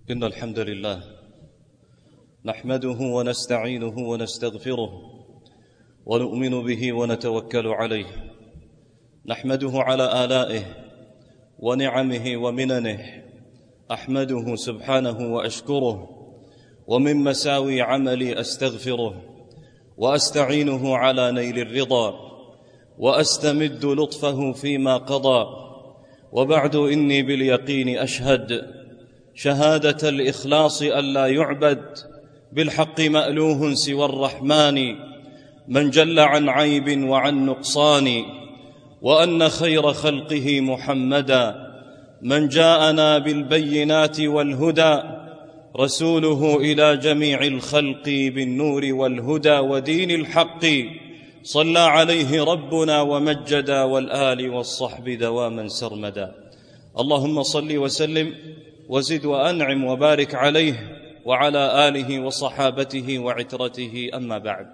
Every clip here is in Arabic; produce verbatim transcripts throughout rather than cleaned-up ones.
إن الحمد لله نحمده ونستعينه ونستغفره ونؤمن به ونتوكل عليه، نحمده على آلائه ونعمه ومننه، أحمده سبحانه وأشكره، ومن مساوي عملي أستغفره وأستعينه على نيل الرضا، وأستمد لطفه فيما قضى. وبعد إني باليقين أشهد شهادة الإخلاص ألا يعبد بالحق مألوه سوى الرحمن من جل عن عيب وعن نقصان، وأن خير خلقه محمدا من جاءنا بالبينات والهدى، رسوله إلى جميع الخلق بالنور والهدى ودين الحق، صلى عليه ربنا ومجدا، والآل والصحب دواما سرمدا. اللهم صل وسلم وزد وأنعم وبارك عليه وعلى آله وصحابته وعترته، أما بعد.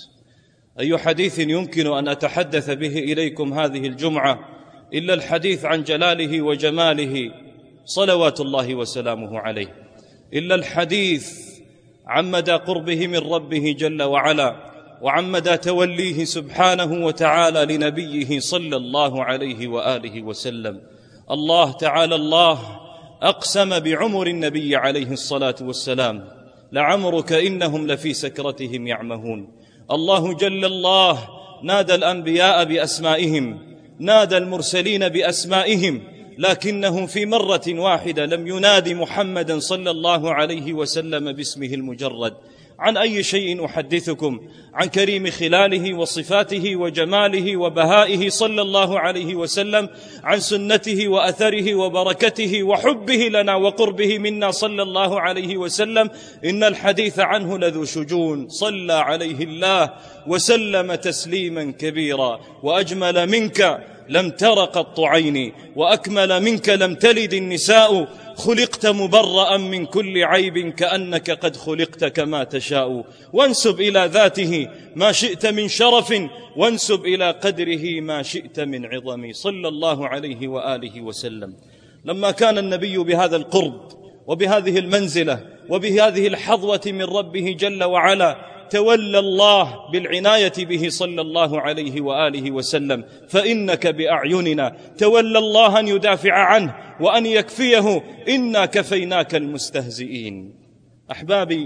أي حديث يمكن أن أتحدث به إليكم هذه الجمعة إلا الحديث عن جلاله وجماله صلوات الله وسلامه عليه، إلا الحديث عن مدى قربه من ربه جل وعلا، وعن مدى توليه سبحانه وتعالى لنبيه صلى الله عليه وآله وسلم. الله تعالى الله أقسم بعمر النبي عليه الصلاة والسلام: لعمرك إنهم لفي سكرتهم يعمهون. الله جل الله نادى الأنبياء بأسمائهم، نادى المرسلين بأسمائهم، لكنه في مرة واحدة لم ينادي محمدا صلى الله عليه وسلم باسمه المجرد. عن أي شيء أحدثكم؟ عن كريم خلاله وصفاته وجماله وبهائه صلى الله عليه وسلم، عن سنته وأثره وبركته وحبه لنا وقربه منا صلى الله عليه وسلم. إن الحديث عنه لذو شجون، صلى عليه الله وسلم تسليما كبيرا. وأجمل منك لم تر قط عيني، وأكمل منك لم تلد النساء، خلقت مبرأ من كل عيب كأنك قد خلقت كما تشاء. وانسب إلى ذاته ما شئت من شرف، وانسب إلى قدره ما شئت من عظم، صلى الله عليه وآله وسلم. لما كان النبي بهذا القرب وبهذه المنزلة وبهذه الحظوة من ربه جل وعلا، تولى الله بالعناية به صلى الله عليه وآله وسلم. فإنك بأعيننا، تولى الله أن يدافع عنه وأن يكفيه، إنا كفيناك المستهزئين. أحبابي،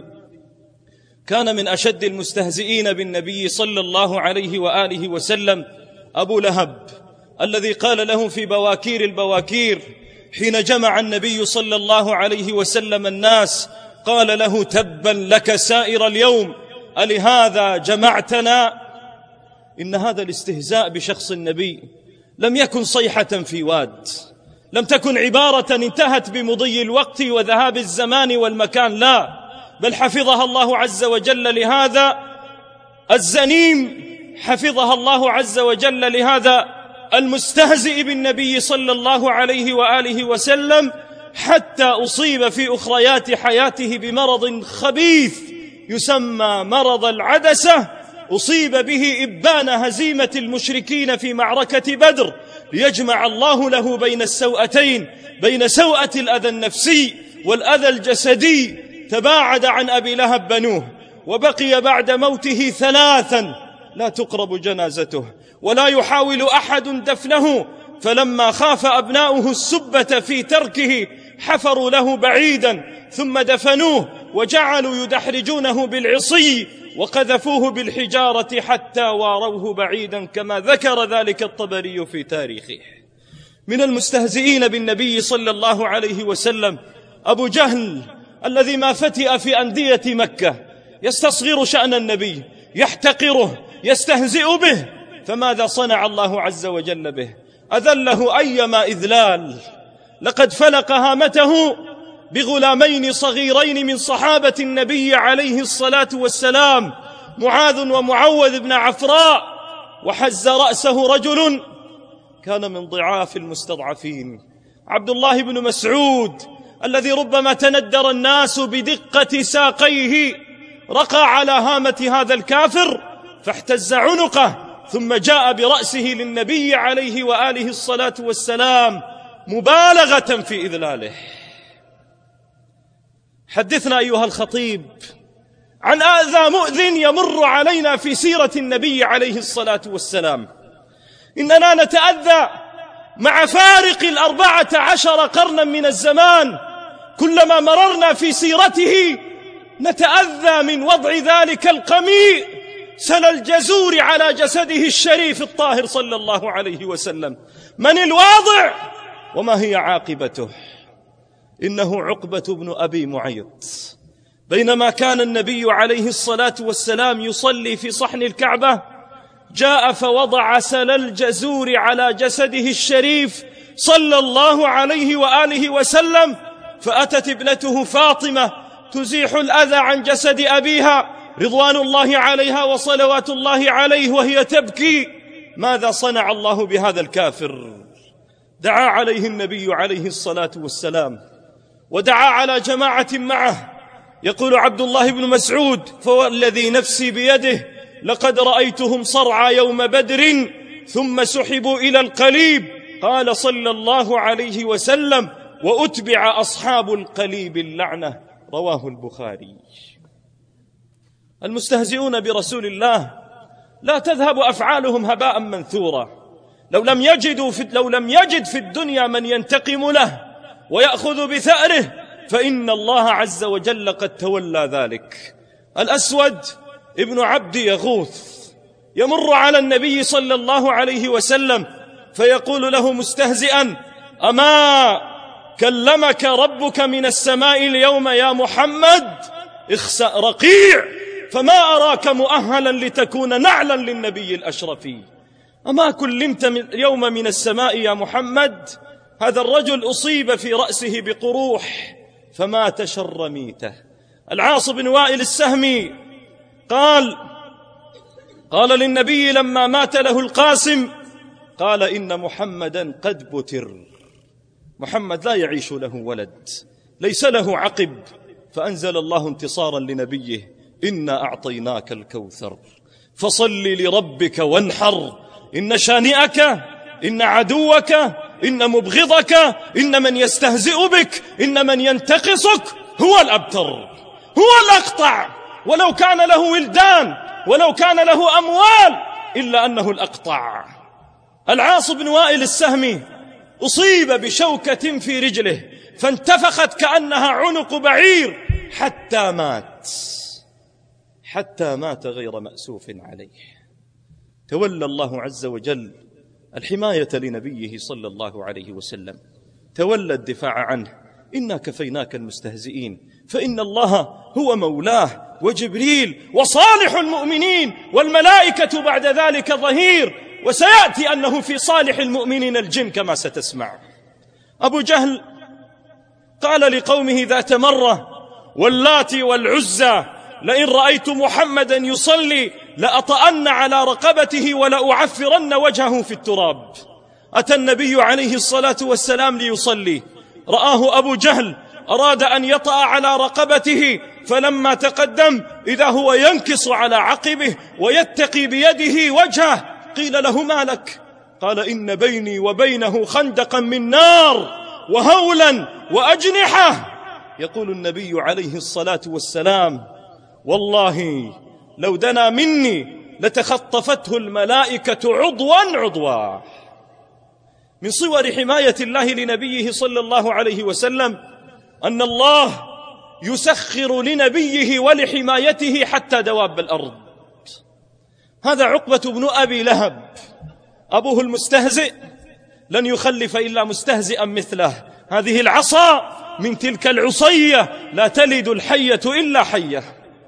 كان من أشد المستهزئين بالنبي صلى الله عليه وآله وسلم أبو لهب، الذي قال له في بواكير البواكير حين جمع النبي صلى الله عليه وسلم الناس، قال له: تبا لك سائر اليوم، ألهذا جمعتنا؟ إن هذا الاستهزاء بشخص النبي لم يكن صيحة في واد، لم تكن عبارة انتهت بمضي الوقت وذهاب الزمان والمكان، لا، بل حفظها الله عز وجل لهذا الزنيم، حفظها الله عز وجل لهذا المستهزئ بالنبي صلى الله عليه وآله وسلم، حتى أصيب في أخريات حياته بمرض خبيث يسمى مرض العدسة، أصيب به إبان هزيمة المشركين في معركة بدر، ليجمع الله له بين السوءتين، بين سوءة الأذى النفسي والأذى الجسدي. تباعد عن أبي لهب بنوه، وبقي بعد موته ثلاثا لا تقرب جنازته ولا يحاول أحد دفنه. فلما خاف أبناؤه السبة في تركه حفروا له بعيدا ثم دفنوه، وجعلوا يدحرجونه بالعصي وقذفوه بالحجارة حتى واروه بعيدا، كما ذكر ذلك الطبري في تاريخه. من المستهزئين بالنبي صلى الله عليه وسلم أبو جهل، الذي ما فتئ في أندية مكة، يستصغر شأن النبي، يحتقره، يستهزئ به. فماذا صنع الله عز وجل به؟ أذله أيما إذلال. لقد فلق هامته بغلامين صغيرين من صحابة النبي عليه الصلاة والسلام، معاذ ومعوذ بن عفراء، وحز رأسه رجل كان من ضعاف المستضعفين، عبد الله بن مسعود، الذي ربما تندر الناس بدقة ساقيه، رقى على هامة هذا الكافر فاحتز عنقه، ثم جاء برأسه للنبي عليه وآله الصلاة والسلام مبالغة في إذلاله. حدثنا أيها الخطيب عن أذى مؤذٍ يمر علينا في سيرة النبي عليه الصلاة والسلام. إننا نتأذى مع فارق الأربعة عشر قرنا من الزمان، كلما مررنا في سيرته نتأذى من وضع ذلك القميء سل الجزور على جسده الشريف الطاهر صلى الله عليه وسلم. من الواضع وما هي عاقبته؟ إنه عقبة بن أبي معيط. بينما كان النبي عليه الصلاة والسلام يصلي في صحن الكعبة، جاء فوضع سل الجزور على جسده الشريف صلى الله عليه وآله وسلم، فأتت ابنته فاطمة تزيح الأذى عن جسد أبيها رضوان الله عليها وصلوات الله عليه وهي تبكي: ماذا صنع الله بهذا الكافر؟ دعا عليه النبي عليه الصلاة والسلام ودعا على جماعة معه. يقول عبد الله بن مسعود: فوالذي نفسي بيده لقد رأيتهم صرعى يوم بدر ثم سحبوا إلى القليب. قال صلى الله عليه وسلم: وأتبع أصحاب القليب اللعنة. رواه البخاري. المستهزئون برسول الله لا تذهب أفعالهم هباء منثورا. لو لم يجدوا في لو لم يجد في الدنيا من ينتقم له ويأخذ بثأره فإن الله عز وجل قد تولى ذلك. الأسود ابن عبد يغوث يمر على النبي صلى الله عليه وسلم فيقول له مستهزئا: أما كلمك ربك من السماء اليوم يا محمد؟ اخسأ رقيع، فما أراك مؤهلا لتكون نعلا للنبي الأشرف. أما كلمت اليوم من السماء يا محمد؟ هذا الرجل أصيب في رأسه بقروح فمات شر ميته. العاص بن وائل السهمي قال قال للنبي لما مات له القاسم، قال: إن محمدا قد بتر. محمد لا يعيش له ولد، ليس له عقب. فأنزل الله انتصارا لنبيه: إنا أعطيناك الكوثر فصل لربك وانحر إن شانئك إن عدوك إن مبغضك إن من يستهزئ بك إن من ينتقصك هو الأبتر، هو الأقطع، ولو كان له ولدان ولو كان له أموال إلا أنه الأقطع. العاص بن وائل السهمي أصيب بشوكة في رجله فانتفخت كأنها عنق بعير حتى مات حتى مات غير مأسوف عليه. تولى الله عز وجل الحماية لنبيه صلى الله عليه وسلم، تولى الدفاع عنه. إنا كفيناك المستهزئين، فإن الله هو مولاه وجبريل وصالح المؤمنين والملائكة بعد ذلك ظهير. وسيأتي أنه في صالح المؤمنين الجن كما ستسمع. أبو جهل قال لقومه ذات مرة: واللات والعزى لئن رأيت محمدا يصلي لأطأن على رقبته ولأعفرن وجهه في التراب. أتى النبي عليه الصلاة والسلام ليصلي، رآه أبو جهل أراد أن يطأ على رقبته، فلما تقدم إذا هو ينكص على عقبه ويتقي بيده وجهه. قيل له: ما لك؟ قال: إن بيني وبينه خندقا من نار وهولا وأجنحة. يقول النبي عليه الصلاة والسلام: والله لو دنا مني لتخطفته الملائكة عضوا عضوا. من صور حماية الله لنبيه صلى الله عليه وسلم أن الله يسخر لنبيه ولحمايته حتى دواب الأرض. هذا عقبة بن أبي لهب، أبوه المستهزئ لن يخلف إلا مستهزئا مثله. هذه العصا من تلك العصية لا تلد الحية إلا حية.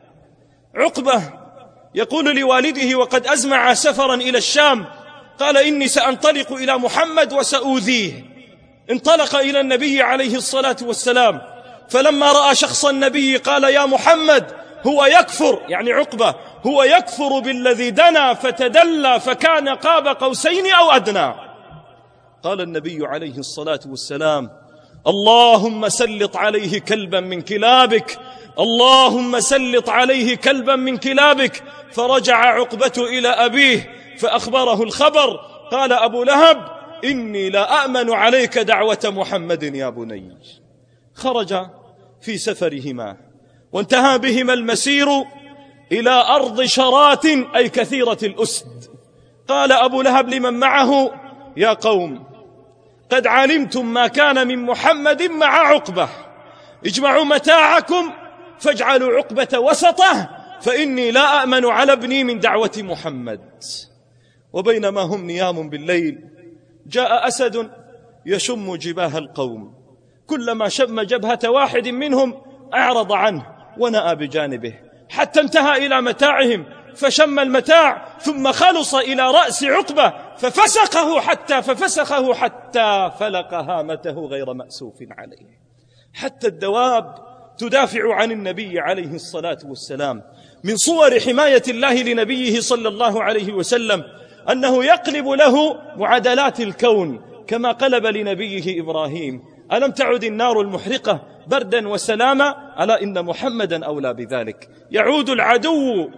عقبة يقول لوالده وقد أزمع سفرا إلى الشام، قال: إني سأنطلق إلى محمد وسأوذيه. انطلق إلى النبي عليه الصلاة والسلام، فلما رأى شخص النبي قال: يا محمد هو يكفر، يعني عقبة هو يكفر بالذي دنا فتدلى فكان قاب قوسين أو أدنى. قال النبي عليه الصلاة والسلام: اللهم سلط عليه كلبا من كلابك، اللهم سلط عليه كلبا من كلابك. فرجع عقبة إلى أبيه فأخبره الخبر. قال أبو لهب: إني لا أأمن عليك دعوة محمد يا بني. خرج في سفرهما، وانتهى بهما المسير إلى أرض شرات أي كثيرة الأسد. قال أبو لهب لمن معه: يا قوم، قد علمتم ما كان من محمد مع عقبة، اجمعوا متاعكم فاجعلوا عقبة وسطه، فإني لا أأمن على ابني من دعوة محمد. وبينما هم نيام بالليل جاء أسد يشم جباه القوم، كلما شم جبهة واحد منهم أعرض عنه ونأى بجانبه، حتى انتهى إلى متاعهم فشم المتاع، ثم خلص إلى رأس عقبة ففسخه حتى ففسخه حتى فلق هامته غير مأسوف عليه. حتى الدواب تدافع عن النبي عليه الصلاة والسلام. من صور حماية الله لنبيه صلى الله عليه وسلم أنه يقلب له معادلات الكون كما قلب لنبيه إبراهيم: ألم تعد النار المحرقة بردا وسلاما؟ ألا إن محمدا أولى بذلك. يعود العدو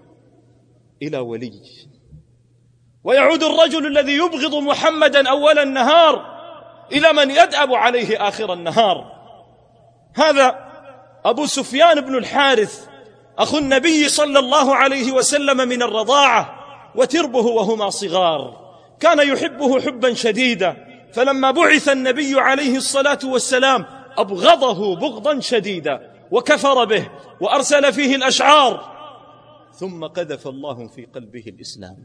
إلى ولي، ويعود الرجل الذي يبغض محمدا أول النهار إلى من يدأب عليه آخر النهار. هذا أبو سفيان بن الحارث أخو النبي صلى الله عليه وسلم من الرضاعة، وتربه وهما صغار، كان يحبه حبا شديدا، فلما بعث النبي عليه الصلاة والسلام أبغضه بغضا شديدا وكفر به وأرسل فيه الأشعار، ثم قذف الله في قلبه الإسلام،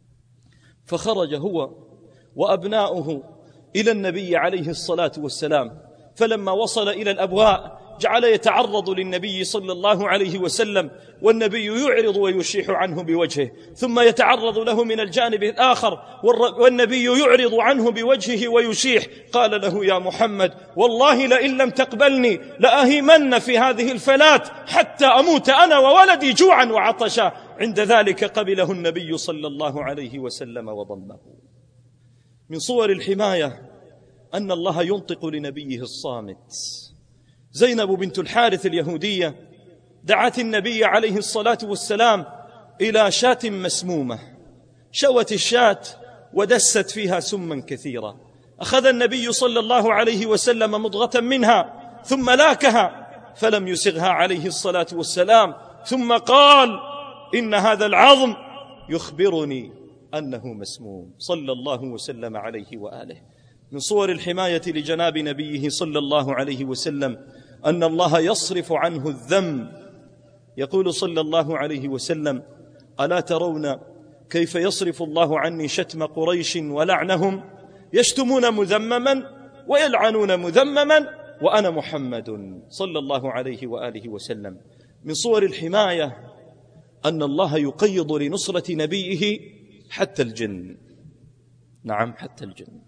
فخرج هو وأبناؤه إلى النبي عليه الصلاة والسلام. فلما وصل إلى الأبواء جعل يتعرض للنبي صلى الله عليه وسلم، والنبي يعرض ويشيح عنه بوجهه، ثم يتعرض له من الجانب الآخر والنبي يعرض عنه بوجهه ويشيح. قال له: يا محمد، والله لئن لم تقبلني لأهيمن في هذه الفلاة حتى أموت أنا وولدي جوعا وعطشا. عند ذلك قبله النبي صلى الله عليه وسلم وضمه. من صور الحماية أن الله ينطق لنبيه الصامت. زينب بنت الحارث اليهودية دعت النبي عليه الصلاة والسلام إلى شاة مسمومة، شوت الشاة ودست فيها سما كثيرا، أخذ النبي صلى الله عليه وسلم مضغة منها ثم لاكها فلم يسغها عليه الصلاة والسلام، ثم قال: إن هذا العظم يخبرني أنه مسموم، صلى الله وسلم عليه وآله. من صور الحماية لجناب نبيه صلى الله عليه وسلم أن الله يصرف عنه الذم. يقول صلى الله عليه وسلم: ألا ترون كيف يصرف الله عني شتم قريش ولعنهم؟ يشتمون مذمما ويلعنون مذمما وأنا محمد، صلى الله عليه وآله وسلم. من صور الحماية أن الله يقيض لنصرة نبيه حتى الجن، نعم حتى الجن.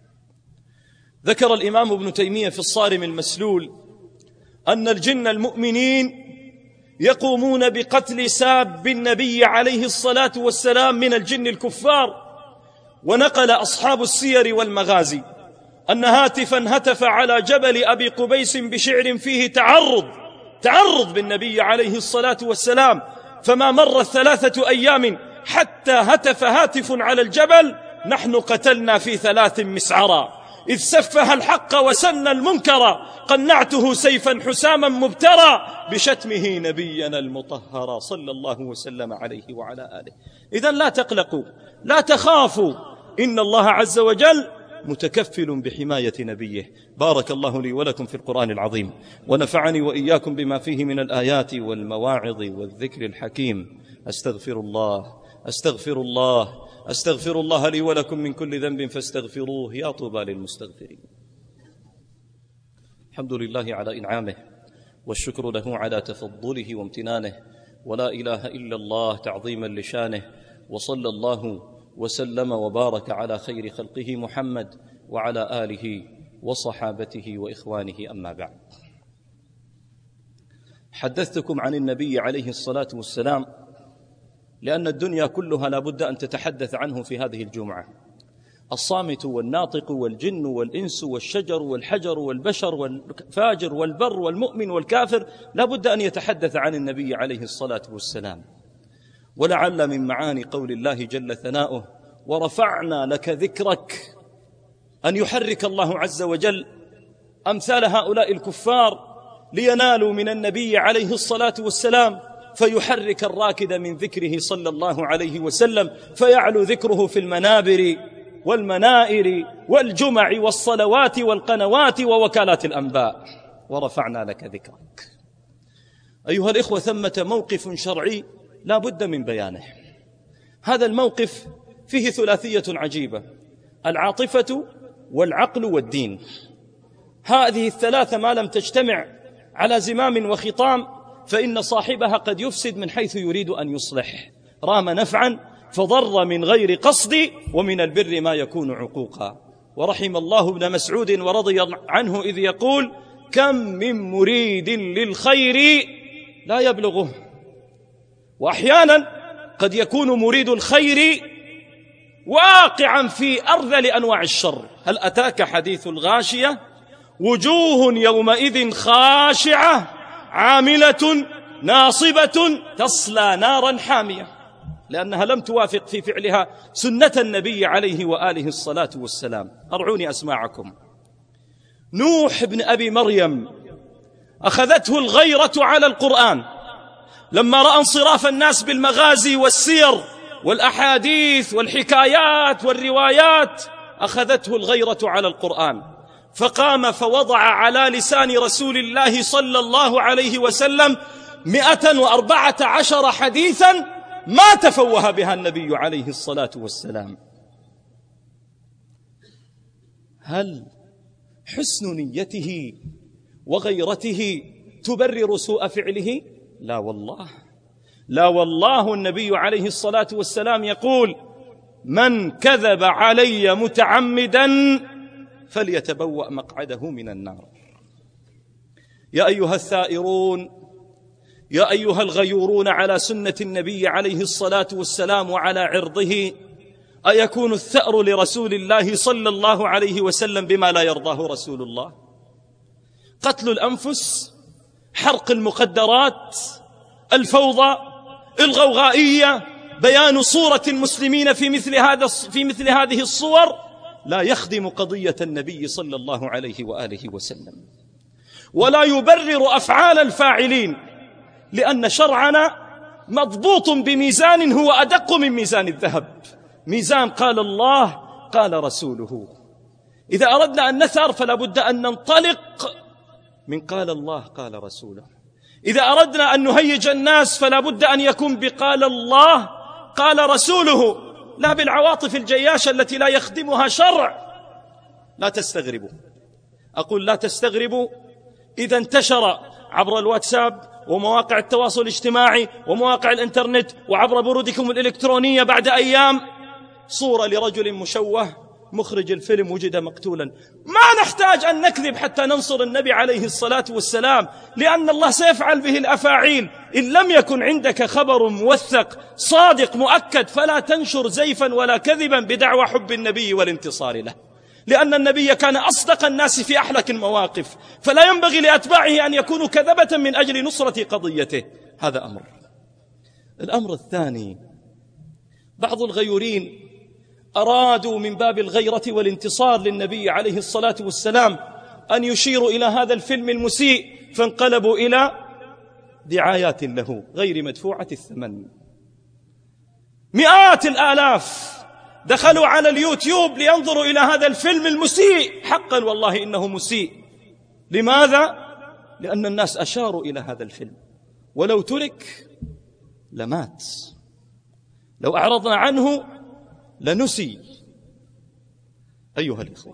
ذكر الإمام ابن تيمية في الصارم المسلول أن الجن المؤمنين يقومون بقتل ساب النبي عليه الصلاة والسلام من الجن الكفار. ونقل أصحاب السير والمغازي أن هاتفا هتف على جبل أبي قبيس بشعر فيه تعرض تعرض بالنبي عليه الصلاة والسلام، فما مرت ثلاثة أيام حتى هتف هاتف على الجبل: نحن قتلنا في ثلاث مسعرا، إذ سفه الحق وسن المنكر، قنعته سيفا حساما مبترا، بشتمه نبينا المطهر، صلى الله وسلم عليه وعلى آله. إذن لا تقلقوا، لا تخافوا، إن الله عز وجل متكفل بحماية نبيه. بارك الله لي ولكم في القرآن العظيم، ونفعني وإياكم بما فيه من الآيات والمواعظ والذكر الحكيم. أستغفر الله أستغفر الله أستغفر الله لي ولكم من كل ذنب فاستغفروه، يا طوبى للمستغفرين. الحمد لله على إنعامه، والشكر له على تفضله وامتنانه، ولا إله إلا الله تعظيما لشانه، وصلى الله وسلم وبارك على خير خلقه محمد وعلى آله وصحابته وإخوانه. أما بعد، حدثتكم عن النبي عليه الصلاة والسلام لأن الدنيا كلها لا بد أن تتحدث عنه في هذه الجمعة. الصامت والناطق والجن والإنس والشجر والحجر والبشر والفاجر والبر والمؤمن والكافر لا بد أن يتحدث عن النبي عليه الصلاة والسلام. ولعل من معاني قول الله جل ثناؤه: ورفعنا لك ذكرك، أن يحرك الله عز وجل أمثال هؤلاء الكفار لينالوا من النبي عليه الصلاة والسلام، فيحرك الراكد من ذكره صلى الله عليه وسلم، فيعلو ذكره في المنابر والمنائر والجمع والصلوات والقنوات ووكالات الأنباء. ورفعنا لك ذكرك. أيها الإخوة، ثمة موقف شرعي لا بد من بيانه. هذا الموقف فيه ثلاثية عجيبة: العاطفة والعقل والدين. هذه الثلاثة ما لم تجتمع على زمام وخطام فإن صاحبها قد يفسد من حيث يريد أن يصلح. رام نفعا فضر من غير قصد، ومن البر ما يكون عقوقا. ورحم الله ابن مسعود ورضي عنه إذ يقول: كم من مريد للخير لا يبلغه. وأحيانا قد يكون مريد الخير واقعا في أرذل أنواع الشر. هل أتاك حديث الغاشية؟ وجوه يومئذ خاشعة عاملة ناصبة تصلى نارا حامية، لأنها لم توافق في فعلها سنة النبي عليه وآله الصلاة والسلام. أرعوني أسماعكم. نوح بن أبي مريم أخذته الغيرة على القرآن لما رأى انصراف الناس بالمغازي والسير والأحاديث والحكايات والروايات، أخذته الغيرة على القرآن، فقام فوضع على لسان رسول الله صلى الله عليه وسلم مئة وأربعة عشر حديثا ما تفوه بها النبي عليه الصلاة والسلام. هل حسن نيته وغيرته تبرر سوء فعله؟ لا والله، لا والله. النبي عليه الصلاة والسلام يقول: من كذب علي متعمدا فليتبوأ مقعده من النار. يا أيها الثائرون، يا أيها الغيورون على سنة النبي عليه الصلاة والسلام وعلى عرضه، أيكون الثأر لرسول الله صلى الله عليه وسلم بما لا يرضاه رسول الله؟ قتل الأنفس، حرق المخدرات، الفوضى، الغوغائية، بيان صورة المسلمين في مثل هذا في مثل هذه الصور لا يخدم قضية النبي صلى الله عليه وآله وسلم، ولا يبرر أفعال الفاعلين، لأن شرعنا مضبوط بميزان هو أدق من ميزان الذهب، ميزان قال الله قال رسوله. إذا أردنا أن نثأر فلا بد أن ننطلق من قال الله قال رسوله. إذا أردنا أن نهيج الناس فلا بد أن يكون بقال الله قال رسوله، لا بالعواطف الجياشة التي لا يخدمها شرع. لا تستغربوا، أقول لا تستغربوا إذا انتشر عبر الواتساب ومواقع التواصل الاجتماعي ومواقع الإنترنت وعبر برودكم الإلكترونية بعد أيام صورة لرجل مشوه مخرج الفيلم وجد مقتولا. ما نحتاج أن نكذب حتى ننصر النبي عليه الصلاة والسلام، لأن الله سيفعل به الأفاعيل. إن لم يكن عندك خبر موثق صادق مؤكد فلا تنشر زيفا ولا كذبا بدعوى حب النبي والانتصار له، لأن النبي كان أصدق الناس في أحلك المواقف، فلا ينبغي لأتباعه أن يكونوا كذبة من أجل نصرة قضيته. هذا أمر. الأمر الثاني، بعض الغيورين أرادوا من باب الغيرة والانتصار للنبي عليه الصلاة والسلام أن يشيروا إلى هذا الفيلم المسيء، فانقلبوا إلى دعايات له غير مدفوعة الثمن. مئات الآلاف دخلوا على اليوتيوب لينظروا إلى هذا الفيلم المسيء، حقا والله إنه مسيء. لماذا؟ لأن الناس أشاروا إلى هذا الفيلم، ولو ترك لمات، لو أعرضنا عنه لنسي. أيها الإخوة،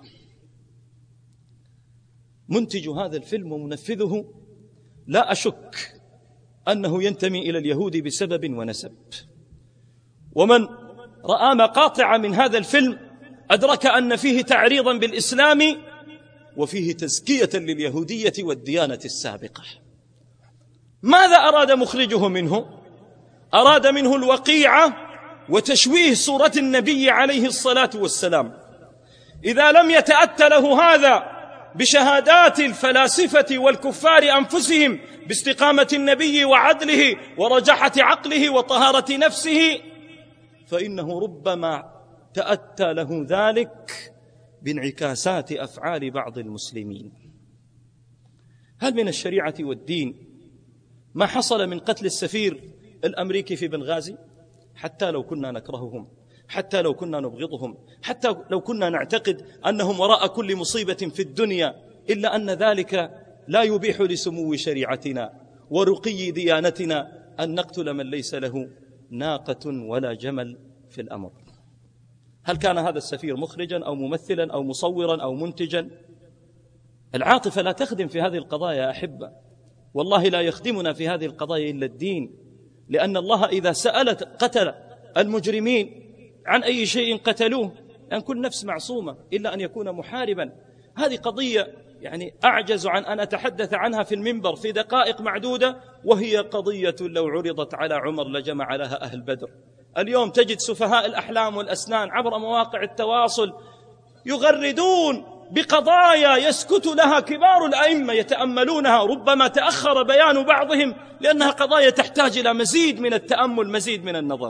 منتج هذا الفيلم ومنفذه لا أشك أنه ينتمي إلى اليهود بسبب ونسب، ومن رأى مقاطع من هذا الفيلم أدرك أن فيه تعريضا بالإسلام وفيه تزكية لليهودية والديانة السابقة. ماذا أراد مخرجه منه؟ أراد منه الوقيعة وتشويه صورة النبي عليه الصلاة والسلام. إذا لم يتأتى له هذا بشهادات الفلاسفة والكفار أنفسهم باستقامة النبي وعدله ورجحة عقله وطهارة نفسه، فإنه ربما تأتى له ذلك بانعكاسات أفعال بعض المسلمين. هل من الشريعة والدين ما حصل من قتل السفير الأمريكي في بنغازي؟ حتى لو كنا نكرههم، حتى لو كنا نبغضهم، حتى لو كنا نعتقد أنهم وراء كل مصيبة في الدنيا، إلا أن ذلك لا يبيح لسمو شريعتنا ورقي ديانتنا أن نقتل من ليس له ناقة ولا جمل في الأمر. هل كان هذا السفير مخرجا أو ممثلا أو مصورا أو منتجا؟ العاطفة لا تخدم في هذه القضايا يا أحبة، والله لا يخدمنا في هذه القضايا إلا الدين، لأن الله إذا سألت قتل المجرمين عن أي شيء قتلوه، لأن كل نفس معصومة إلا أن يكون محاربا. هذه قضية يعني أعجز عن أن أتحدث عنها في المنبر في دقائق معدودة، وهي قضية لو عرضت على عمر لجمع لها أهل بدر. اليوم تجد سفهاء الأحلام والأسنان عبر مواقع التواصل يغردون بقضايا يسكت لها كبار الأئمة يتأملونها، ربما تأخر بيان بعضهم لأنها قضايا تحتاج إلى مزيد من التأمل، مزيد من النظر.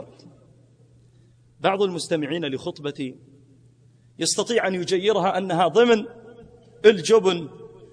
بعض المستمعين لخطبتي يستطيع أن يجيرها أنها ضمن الجبن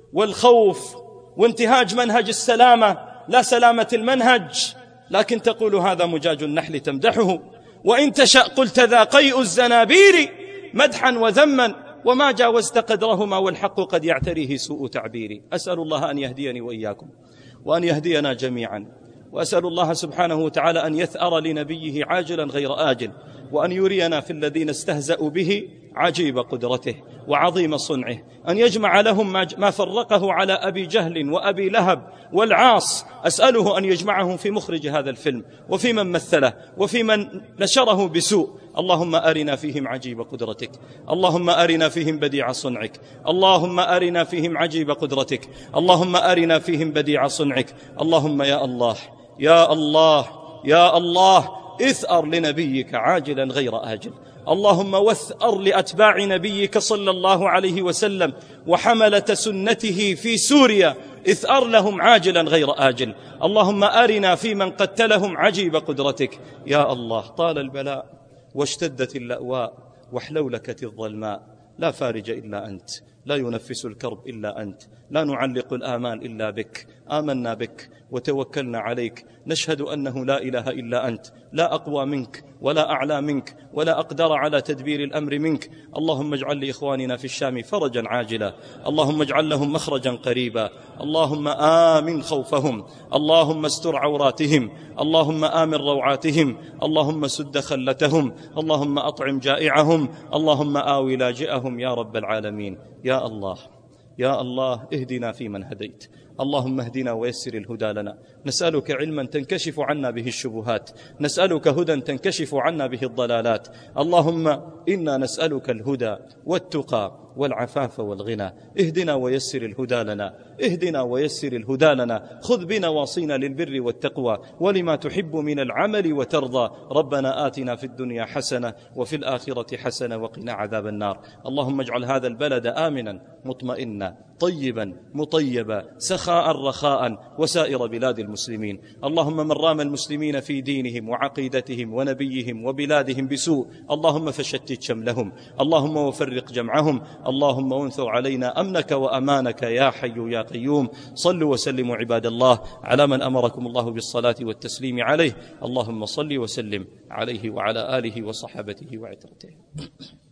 والخوف وانتهاج منهج السلامة لا سلامة المنهج، لكن تقول هذا مجاج النحل تمدحه، وإن تشأ قلت ذا قيء الزنابير مدحا وذما، وما جاوزت قدرهما والحق قد يعتريه سوء تعبيري. أسأل الله أن يهديني وإياكم وأن يهدينا جميعا، وأسأل الله سبحانه وتعالى أن يثأر لنبيه عاجلا غير آجل، وأن يرينا في الذين استهزأوا به عجيب قدرته وعظيم صنعه، أن يجمع لهم ما فرقه على أبي جهل وأبي لهب والعاص. أسأله أن يجمعهم في مخرج هذا الفيلم وفي من مثله وفي من نشره بسوء. اللهم أرنا فيهم عجيب قدرتك، اللهم أرنا فيهم بديع صنعك، اللهم أرنا فيهم عجيب قدرتك، اللهم أرنا فيهم بديع صنعك. اللهم يا الله يا الله يا الله اثأر لنبيك عاجلا غير آجل، اللهم واثأر لأتباع نبيك صلى الله عليه وسلم وحملة سنته في سوريا، اثأر لهم عاجلا غير آجل. اللهم أرنا في من قتلهم عجيب قدرتك. يا الله طال البلاء واشتدت اللأواء وحلولكت الظلماء، لا فارج إلا أنت، لا ينفس الكرب إلا أنت، لا نعلق الآمال إلا بك. آمنا بك وتوكلنا عليك، نشهد أنه لا إله إلا أنت، لا أقوى منك ولا أعلى منك ولا أقدر على تدبير الأمر منك. اللهم اجعل لإخواننا في الشام فرجا عاجلا، اللهم اجعل لهم مخرجا قريبا، اللهم آمن خوفهم، اللهم استر عوراتهم، اللهم آمن روعاتهم، اللهم سد خلتهم، اللهم أطعم جائعهم، اللهم آوي لاجئهم يا رب العالمين. يا الله يا الله اهدنا فيمن هديت، اللهم اهدنا ويسر الهدى لنا. نسألك علما تنكشف عنا به الشبهات، نسألك هدى تنكشف عنا به الضلالات. اللهم إنا نسألك الهدى والتقى والعفاف والغنى. اهدنا ويسر الهدى لنا، اهدنا ويسر الهدى لنا، خذ بنواصينا للبر والتقوى ولما تحب من العمل وترضى. ربنا آتنا في الدنيا حسنة وفي الآخرة حسنة وقنا عذاب النار. اللهم اجعل هذا البلد آمنا مطمئنا طيبا مطيبا سخاء رخاء وسائر بلاد المسلمين. اللهم من رام المسلمين في دينهم وعقيدتهم ونبيهم وبلادهم بسوء، اللهم فشتت شملهم، اللهم وفرق جمعهم، اللهم وانثر علينا أمنك وأمانك يا حي يا قيوم. صلوا وسلموا عباد الله على من أمركم الله بالصلاة والتسليم عليه. اللهم صل وسلم عليه وعلى آله وصحبته وعترته.